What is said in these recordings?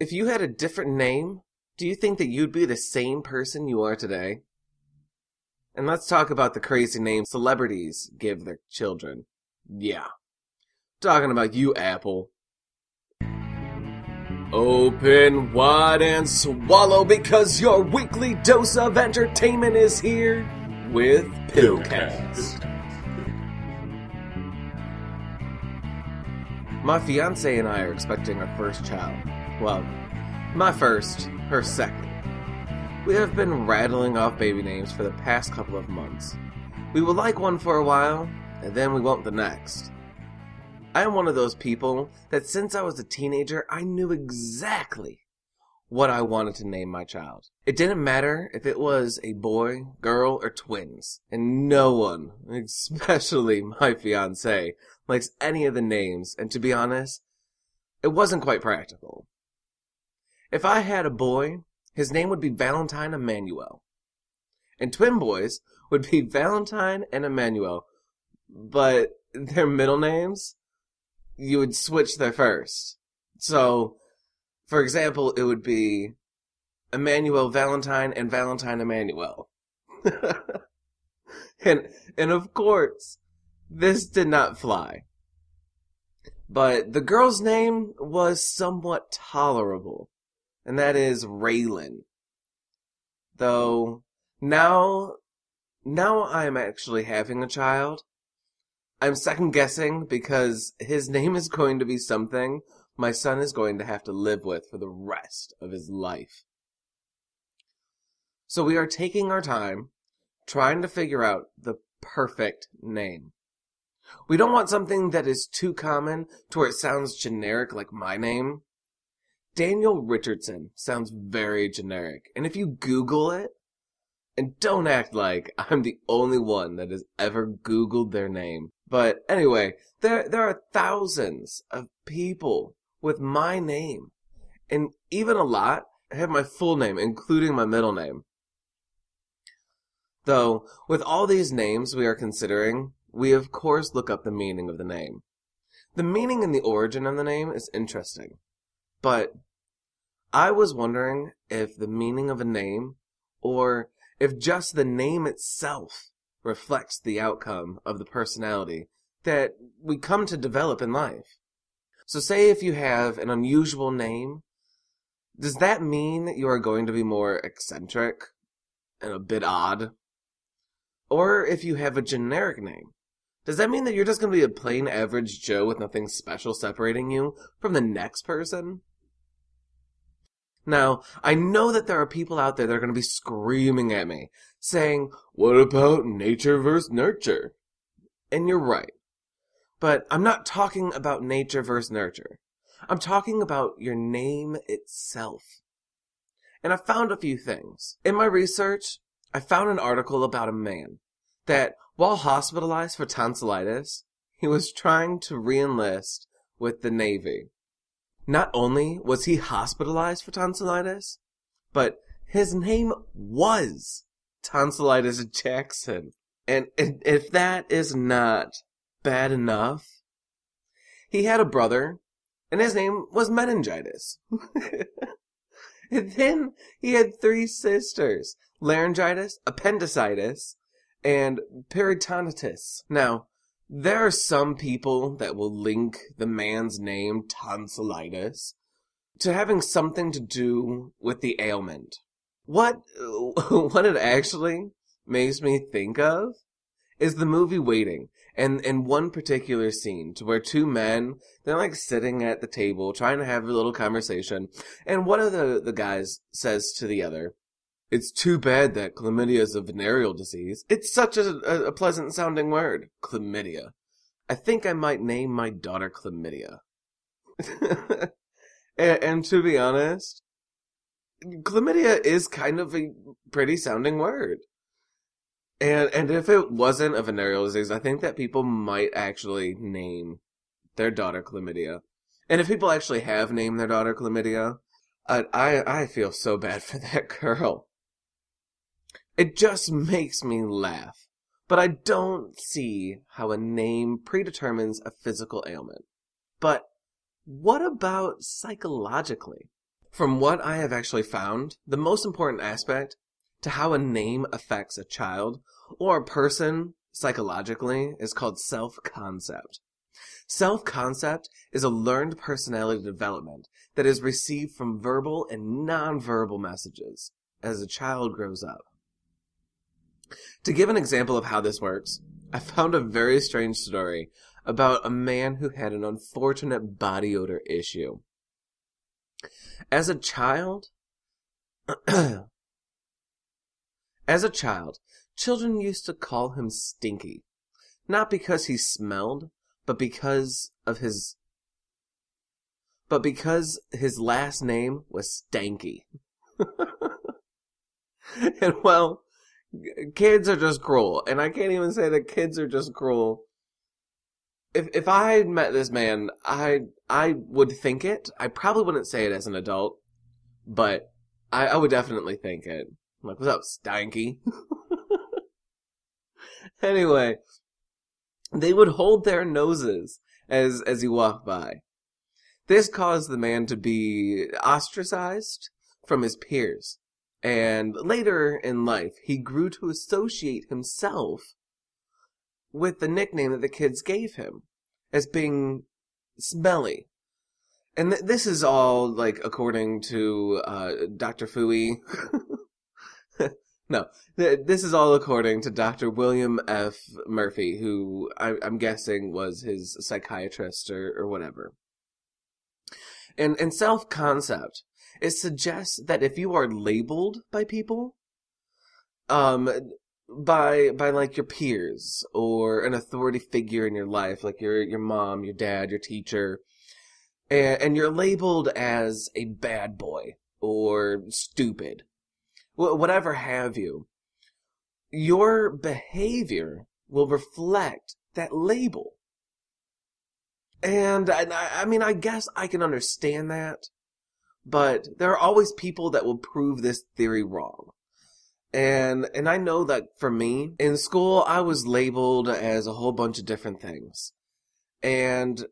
If you had a different name, do you think that you'd be the same person you are today? And let's talk about the crazy names celebrities give their children. Yeah. Talking about you, Apple. Open wide and swallow because your weekly dose of entertainment is here with Pillcast. My fiance and I are expecting our first child. Well, my first, her second. We have been rattling off baby names for the past couple of months. We will like one for a while, and then we won't the next. I am one of those people that since I was a teenager, I knew exactly what I wanted to name my child. It didn't matter if it was a boy, girl, or twins. And no one, especially my fiancé, likes any of the names. And to be honest, it wasn't quite practical. If I had a boy, his name would be Valentine Emmanuel. And twin boys would be Valentine and Emmanuel. But their middle names, you would switch their first. So, for example, it would be Emmanuel Valentine and Valentine Emmanuel. and of course, this did not fly. But the girl's name was somewhat tolerable, and that is Raylan. Though, now I'm actually having a child, I'm second guessing because his name is going to be something my son is going to have to live with for the rest of his life. So we are taking our time trying to figure out the perfect name. We don't want something that is too common to where it sounds generic like my name. Daniel Richardson sounds very generic, and if you Google it, and don't act like I'm the only one that has ever Googled their name. But anyway, there are thousands of people with my name. And even a lot have my full name, including my middle name. Though, with all these names we are considering, we of course look up the meaning of the name. The meaning and the origin of the name is interesting. But I was wondering if the meaning of a name, or if just the name itself reflects the outcome of the personality that we come to develop in life. So say if you have an unusual name, does that mean that you are going to be more eccentric and a bit odd? Or if you have a generic name, does that mean that you're just going to be a plain average Joe with nothing special separating you from the next person? Now, I know that there are people out there that are going to be screaming at me, saying, what about nature versus nurture? And you're right. But I'm not talking about nature versus nurture. I'm talking about your name itself. And I found a few things. In my research, I found an article about a man that, while hospitalized for tonsillitis, he was trying to re-enlist with the Navy. Not only was he hospitalized for tonsillitis, but his name was Tonsillitis Jackson. And if that is not bad enough, he had a brother, and his name was Meningitis. And then he had 3 sisters, Laryngitis, Appendicitis, and Peritonitis. Now, there are some people that will link the man's name, tonsillitis, to having something to do with the ailment. What it actually makes me think of is the movie Waiting, and one particular scene to where 2 men, they're like sitting at the table trying to have a little conversation, and one of the guys says to the other, "It's too bad that chlamydia is a venereal disease. It's such a pleasant sounding word, chlamydia. I think I might name my daughter Chlamydia." and to be honest, chlamydia is kind of a pretty sounding word. And if it wasn't a venereal disease, I think that people might actually name their daughter Chlamydia. And if people actually have named their daughter Chlamydia, I feel so bad for that girl. It just makes me laugh. But I don't see how a name predetermines a physical ailment. But what about psychologically? From what I have actually found, the most important aspect to how a name affects a child or a person psychologically is called self-concept. Self-concept is a learned personality development that is received from verbal and non-verbal messages as a child grows up. To give an example of how this works, I found a very strange story about a man who had an unfortunate body odor issue. As a child, children used to call him Stinky, not because he smelled, but because his last name was Stanky. And well, kids are just cruel, and I can't even say that kids are just cruel. If I had met this man, I would think it. I probably wouldn't say it as an adult, but I would definitely think it. I'm like, what's up, Stanky? Anyway, they would hold their noses as he walked by. This caused the man to be ostracized from his peers. And later in life, he grew to associate himself with the nickname that the kids gave him as being smelly. And this is all, like, according to Dr. Fooey. No, this is all according to Dr. William F. Murphy, who I'm guessing was his psychiatrist or whatever. And self-concept, it suggests that if you are labeled by people, by like your peers or an authority figure in your life, like your mom, your dad, your teacher, and you're labeled as a bad boy or stupid, whatever have you, your behavior will reflect that label. And I mean, I guess I can understand that, but there are always people that will prove this theory wrong. And I know that for me, in school, I was labeled as a whole bunch of different things. And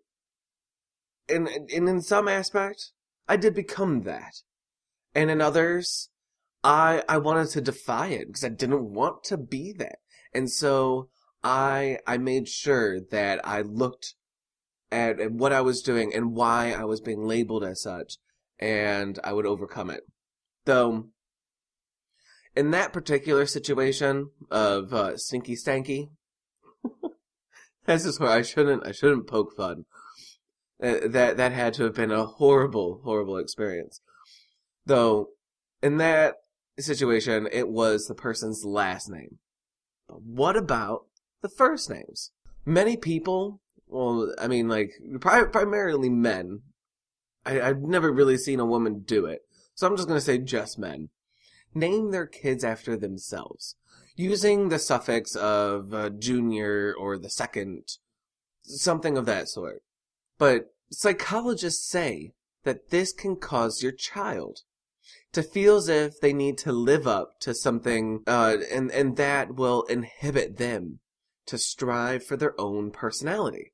in some aspect, I did become that. And in others, I wanted to defy it because I didn't want to be that. And so I made sure that I looked at what I was doing and why I was being labeled as such, and I would overcome it. Though, in that particular situation of Stinky Stanky, this is where I shouldn't poke fun. That had to have been a horrible, horrible experience. Though, in that situation, it was the person's last name. But what about the first names? Many people, well, I mean, like, primarily men. I've never really seen a woman do it, so I'm just going to say just men. Name their kids after themselves, using the suffix of junior or the second, something of that sort. But psychologists say that this can cause your child to feel as if they need to live up to something, and that will inhibit them to strive for their own personality.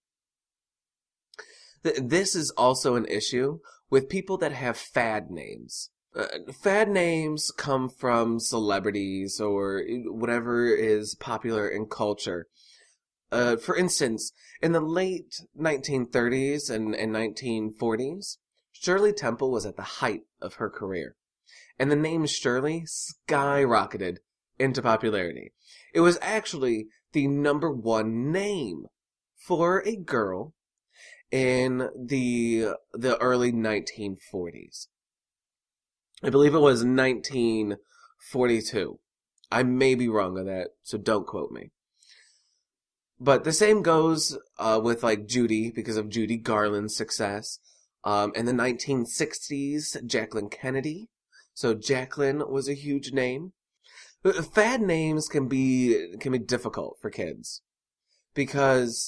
This is also an issue with people that have fad names. Fad names come from celebrities or whatever is popular in culture. For instance, in the late 1930s and 1940s, Shirley Temple was at the height of her career, and the name Shirley skyrocketed into popularity. It was actually the #1 name for a girl in the early 1940s. I believe it was 1942. I may be wrong on that, so don't quote me. But the same goes with like Judy, because of Judy Garland's success. In the 1960s, Jacqueline Kennedy. So Jacqueline was a huge name. Fad names can be difficult for kids because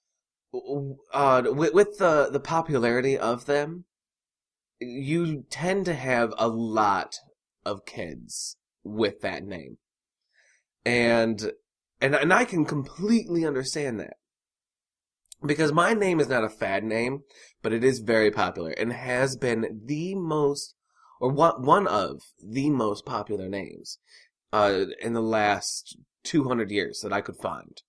with the popularity of them, you tend to have a lot of kids with that name. And I can completely understand that. Because my name is not a fad name, but it is very popular and has been the most or one of the most popular names in the last 200 years that I could find.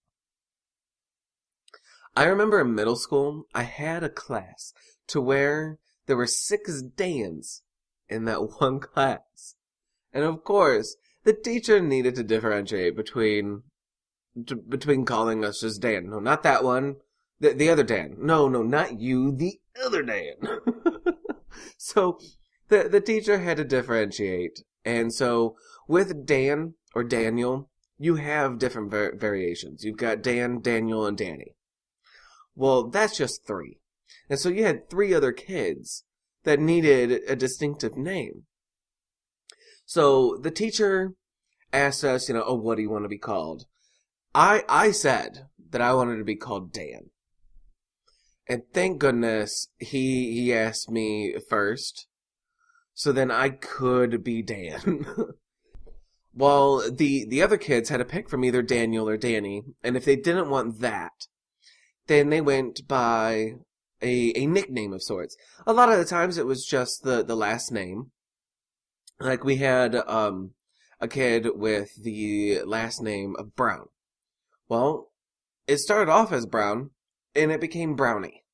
I remember in middle school, I had a class to where there were 6 Dans in that one class. And of course, the teacher needed to differentiate between calling us just Dan. No, not that one. The other Dan. No, not you. The other Dan. So the teacher had to differentiate. And so with Dan or Daniel, you have different variations. You've got Dan, Daniel, and Danny. Well, that's just 3. And so you had 3 other kids that needed a distinctive name. So the teacher asked us, oh, what do you want to be called? I said that I wanted to be called Dan. And thank goodness he asked me first, so then I could be Dan. Well, the other kids had to pick from either Daniel or Danny, and if they didn't want that, then they went by a nickname of sorts. A lot of the times it was just the last name. Like we had a kid with the last name of Brown. Well, it started off as Brown, and it became Brownie.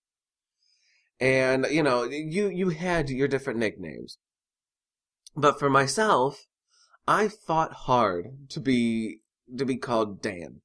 And, you had your different nicknames. But for myself, I fought hard to be called Dan.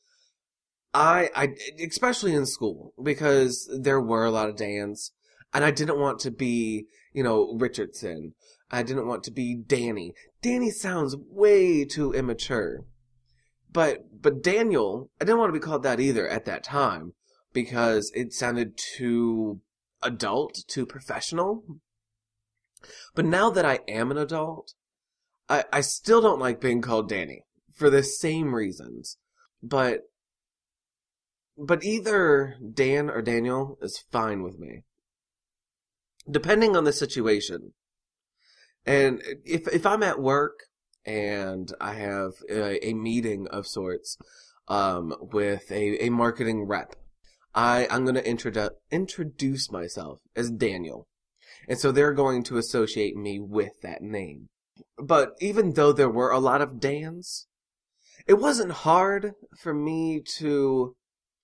I especially in school, because there were a lot of Dans, and I didn't want to be, Richardson. I didn't want to be Danny. Danny sounds way too immature. But Daniel, I didn't want to be called that either at that time, because it sounded too adult, too professional. But now that I am an adult, I still don't like being called Danny, for the same reasons. But either Dan or Daniel is fine with me, depending on the situation. And if I'm at work and I have a meeting of sorts with a marketing rep, I'm going to introduce myself as Daniel. And so they're going to associate me with that name. But even though there were a lot of Dans, it wasn't hard for me to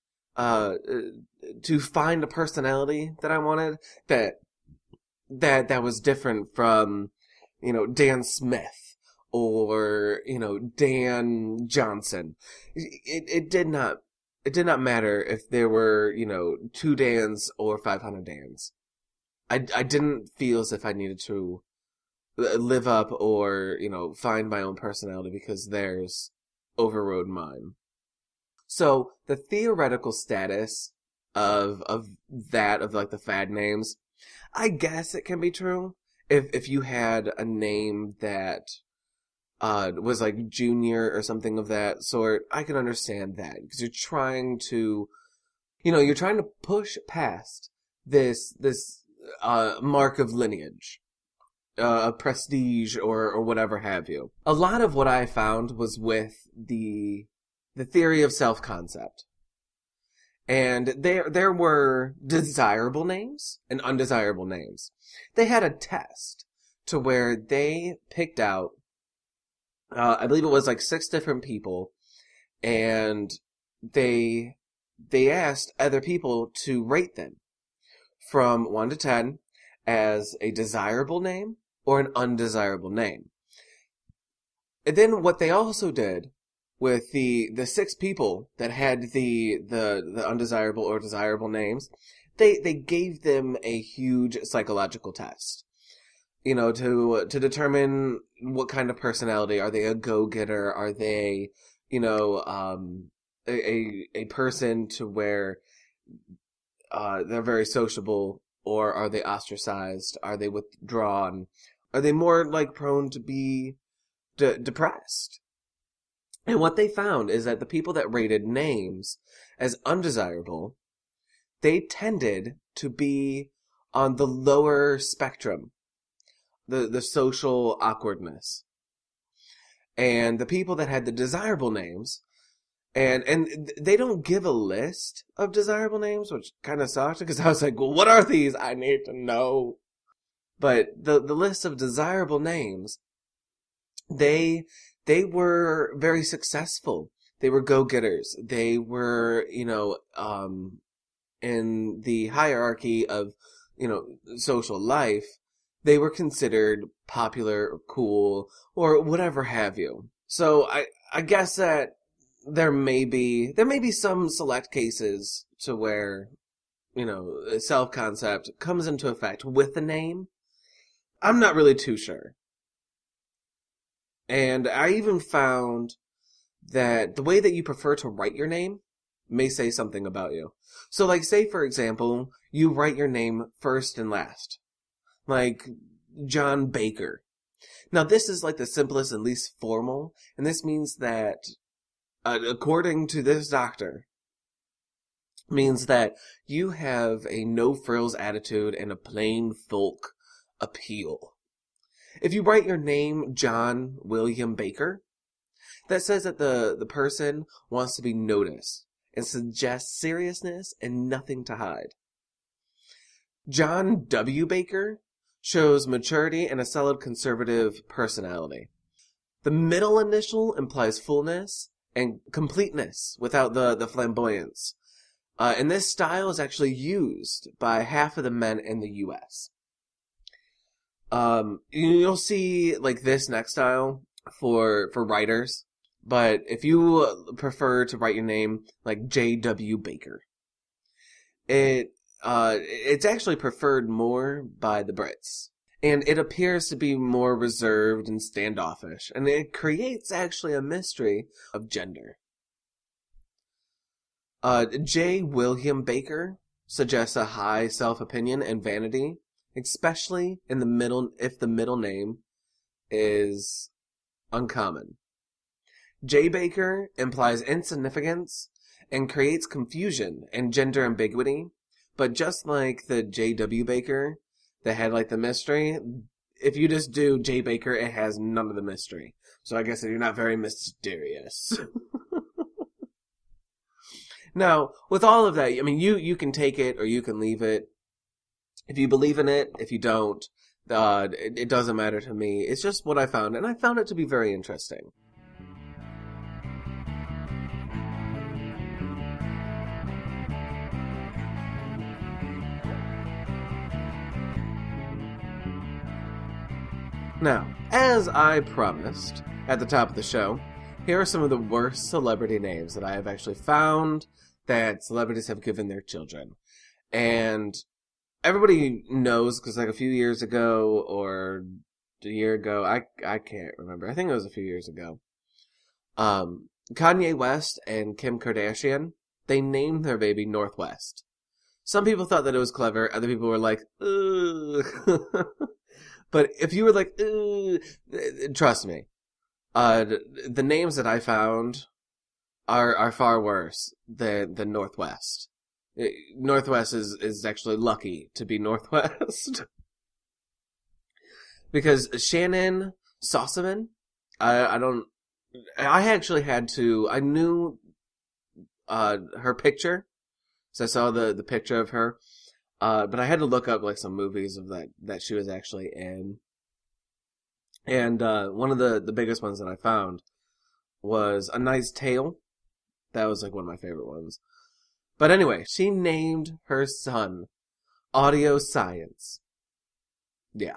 find a personality that I wanted that was different from, Dan Smith or, Dan Johnson. It did not matter if there were, 2 Dans or 500 Dans. I didn't feel as if I needed to live up or, find my own personality because theirs overrode mine. So the theoretical status of the fad names, I guess it can be true. If you had a name that was like Junior or something of that sort, I can understand that, because you're trying to push past this mark of lineage, prestige or whatever have you. A lot of what I found was with the theory of self-concept. And there were desirable names and undesirable names. They had a test to where they picked out, I believe it was like 6 different people, and they asked other people to rate them from 1 to 10 as a desirable name or an undesirable name. And then what they also did with the 6 people that had the undesirable or desirable names, they gave them a huge psychological test, to determine what kind of personality. Are they a go-getter? Are they, a person to where they're very sociable, or are they ostracized? Are they withdrawn? Are they more like prone to be depressed? And what they found is that the people that rated names as undesirable, they tended to be on the lower spectrum, the social awkwardness. And the people that had the desirable names, and they don't give a list of desirable names, which kind of sucked, because I was like, well, what are these? I need to know. But the list of desirable names, they were very successful. They were go-getters. They were, in the hierarchy of, social life, they were considered popular or cool or whatever have you. So I guess that there may be some select cases to where, self-concept comes into effect with the name. I'm not really too sure. And I even found that the way that you prefer to write your name may say something about you. So, like, say, for example, you write your name first and last. Like, John Baker. Now, this is, like, the simplest and least formal, and this means that, according to this doctor, means that you have a no-frills attitude and a plain folk appeal. If you write your name John William Baker, that says that the person wants to be noticed and suggests seriousness and nothing to hide. John W. Baker shows maturity and a solid conservative personality. The middle initial implies fullness and completeness without the flamboyance. And this style is actually used by half of the men in the U.S. You'll see like this next style for writers. But if you prefer to write your name like J.W. Baker, it's actually preferred more by the Brits. And it appears to be more reserved and standoffish. And it creates actually a mystery of gender. J. William Baker suggests a high self-opinion and vanity, especially in the middle, if the middle name is uncommon. J. Baker implies insignificance and creates confusion and gender ambiguity, but just like the J.W. Baker that had like the mystery, if you just do J. Baker, it has none of the mystery. So I guess you're not very mysterious. Now, with all of that, I mean, you can take it or you can leave it. If you believe in it, if you don't, it doesn't matter to me. It's just what I found, and I found it to be very interesting. Now, as I promised at the top of the show, here are some of the worst celebrity names that I have actually found that celebrities have given their children. And everybody knows, because like a few years ago, or a year ago, I can't remember. I think it was a few years ago. Kanye West and Kim Kardashian, they named their baby Northwest. Some people thought that it was clever. Other people were like, ugh. But if you were like, trust me, the names that I found are far worse than Northwest. Northwest is actually lucky to be Northwest. Because Shannon Sossamon, I actually had to, I knew her picture, so I saw the picture of her. But I had to look up like some movies of that she was actually in. And one of the biggest ones that I found was A Knight's Tale. That was like one of my favorite ones. But anyway, she named her son Audio Science. Yeah.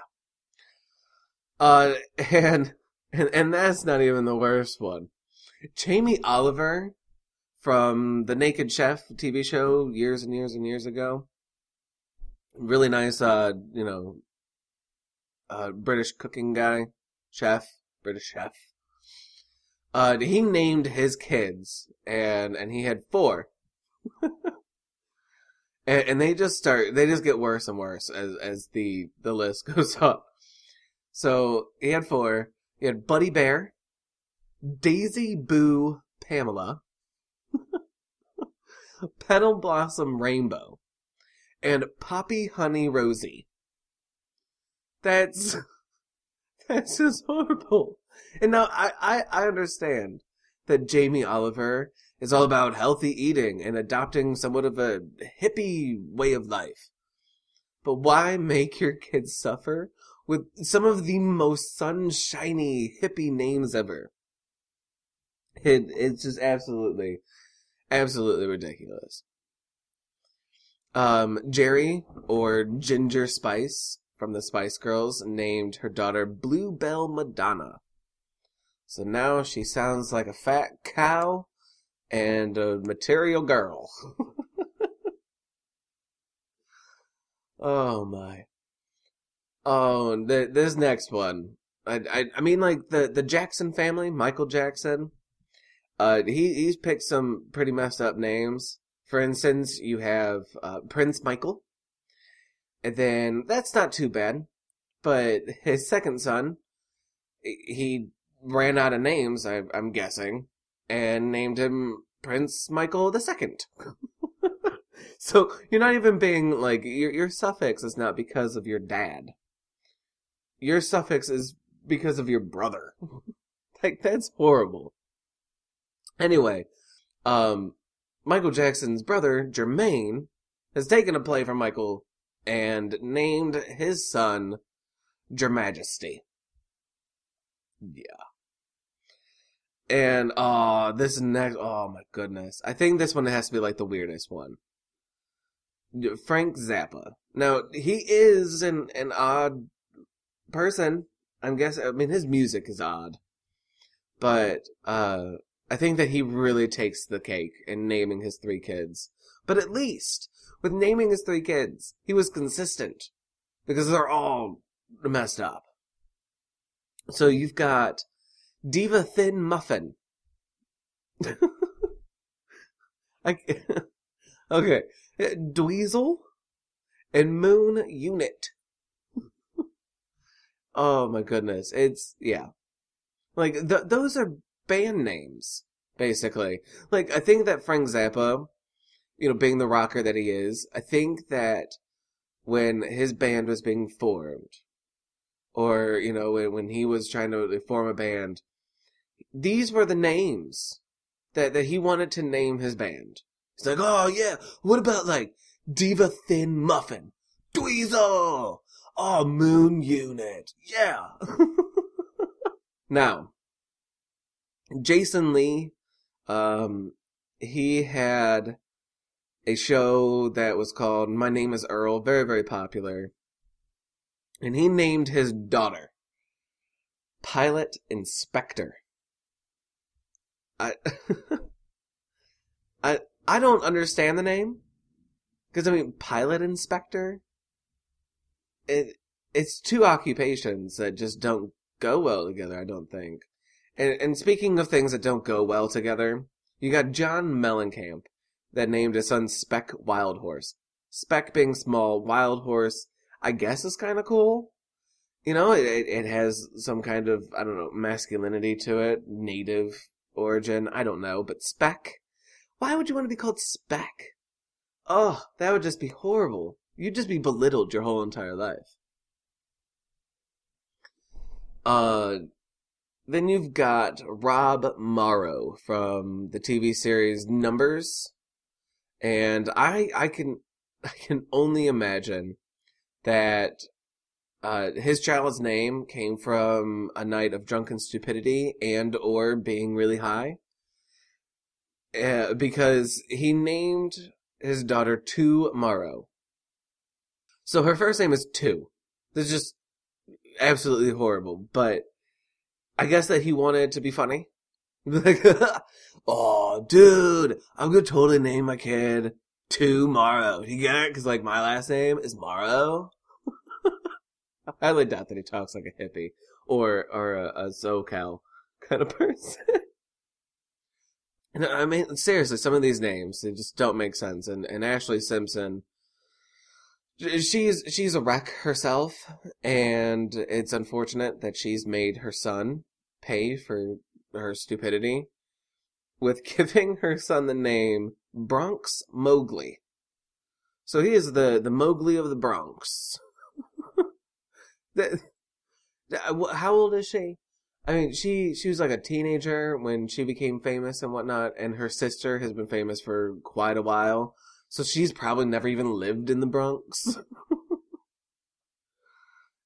And that's not even the worst one. Jamie Oliver from the Naked Chef TV show years and years and years ago. Really nice, British cooking guy, British chef. He named his kids, and he had 4. and they just get worse and worse as the list goes up. So he had 4. He had Buddy Bear, Daisy Boo Pamela, Petal Blossom Rainbow, and Poppy Honey Rosie. That's just horrible. And now I understand that Jamie Oliver is all about healthy eating and adopting somewhat of a hippie way of life. But why make your kids suffer with some of the most sunshiny, hippie names ever? It's just absolutely ridiculous. Jerry, or Ginger Spice, from the Spice Girls, named her daughter Bluebell Madonna. So now she sounds like a fat cow and a material girl. Oh my. Oh, this next one. I mean, like the Jackson family, Michael Jackson. He's picked some pretty messed up names. For instance, you have Prince Michael. And then that's not too bad. But his second son, he ran out of names, I'm guessing, and named him Prince Michael II. So you're not even being like, your suffix is not because of your dad. Your suffix is because of your brother. Like, that's horrible. Anyway, Michael Jackson's brother, Jermaine, has taken a play from Michael and named his son Jermajesty. Yeah. And, this next, oh my goodness. I think this one has to be like the weirdest one. Frank Zappa. Now, he is an odd person. I mean, his music is odd. But, I think that he really takes the cake in naming his 3 kids. But at least, with naming his 3 kids, he was consistent. Because they're all messed up. So you've got Diva Thin Muffin. Okay. Dweezil and Moon Unit. Oh my goodness. Yeah. Like, those are band names, basically. Like, I think that Frank Zappa, being the rocker that he is, I think that when his band was being formed, or, when he was trying to form a band, these were the names that he wanted to name his band. He's like, oh yeah, what about like Diva Thin Muffin, Dweezil, oh Moon Unit, yeah. Now, Jason Lee, he had a show that was called My Name is Earl, very, very popular. And he named his daughter Pilot Inspector. I don't understand the name. Because, I mean, Pilot Inspector? It's 2 occupations that just don't go well together, I don't think. And speaking of things that don't go well together, you got John Mellencamp that named his son Speck Wildhorse. Speck being small, Wildhorse, I guess, is kind of cool. It has some kind of, I don't know, masculinity to it, native origin, I don't know, but Speck? Why would you want to be called Speck? Oh, that would just be horrible. You'd just be belittled your whole entire life. Then you've got Rob Morrow from the TV series Numbers. And I can only imagine that his child's name came from a night of drunken stupidity and or being really high. Because he named his daughter Tu Morrow. So her first name is Tu. This is just absolutely horrible, but I guess that he wanted to be funny. Like, oh, dude, I'm gonna totally name my kid Tu Morrow. You get it? Because, like, my last name is Morrow. I highly doubt that he talks like a hippie or a SoCal kind of person. And I mean, seriously, some of these names, they just don't make sense. And Ashley Simpson, she's a wreck herself, and it's unfortunate that she's made her son pay for her stupidity with giving her son the name Bronx Mowgli. So he is the Mowgli of the Bronx. How old is she? I mean, she was like a teenager when she became famous and whatnot, and her sister has been famous for quite a while. So she's probably never even lived in the Bronx.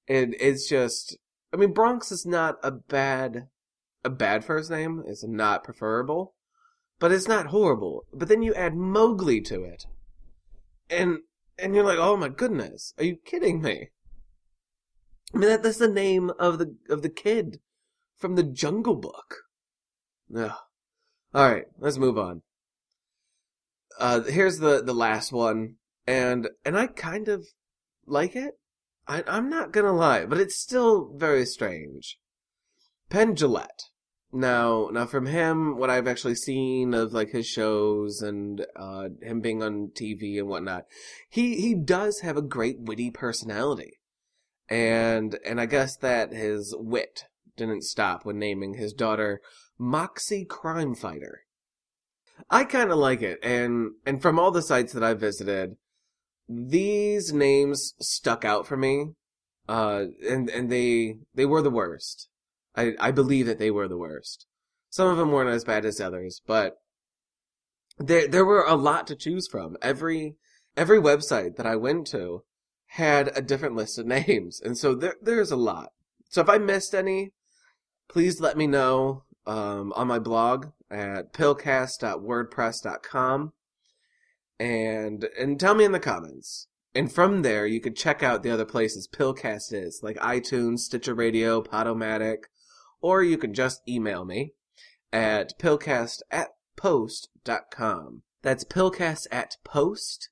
And it's just, I mean, Bronx is not a bad first name. It's not preferable, but it's not horrible. But then you add Mowgli to it, and you're like, oh my goodness, are you kidding me? I mean, that's the name of the kid from the Jungle Book. Ugh. All right, let's move on. Here's the last one, and I kind of like it. I'm not gonna lie, but it's still very strange. Penn Jillette. Now from him, what I've actually seen of like his shows and him being on TV and whatnot, he does have a great witty personality, and I guess that his wit didn't stop when naming his daughter Moxie Crime Fighter. I kind of like it, and from all the sites that I visited, these names stuck out for me, and they were the worst. I believe that they were the worst. Some of them weren't as bad as others, but there were a lot to choose from. Every website that I went to had a different list of names, and so there's a lot. So if I missed any, please let me know on my blog at pillcast.wordpress.com and tell me in the comments. And from there, you could check out the other places Pillcast is, like iTunes, Stitcher Radio, Podomatic, or you can just email me at pillcast@post.com. That's pillcast@post,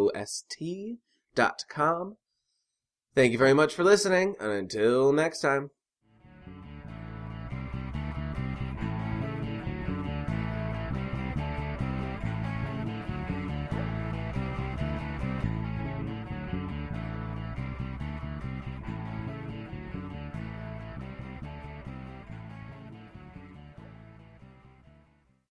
POST.com. Thank you very much for listening, and until next time.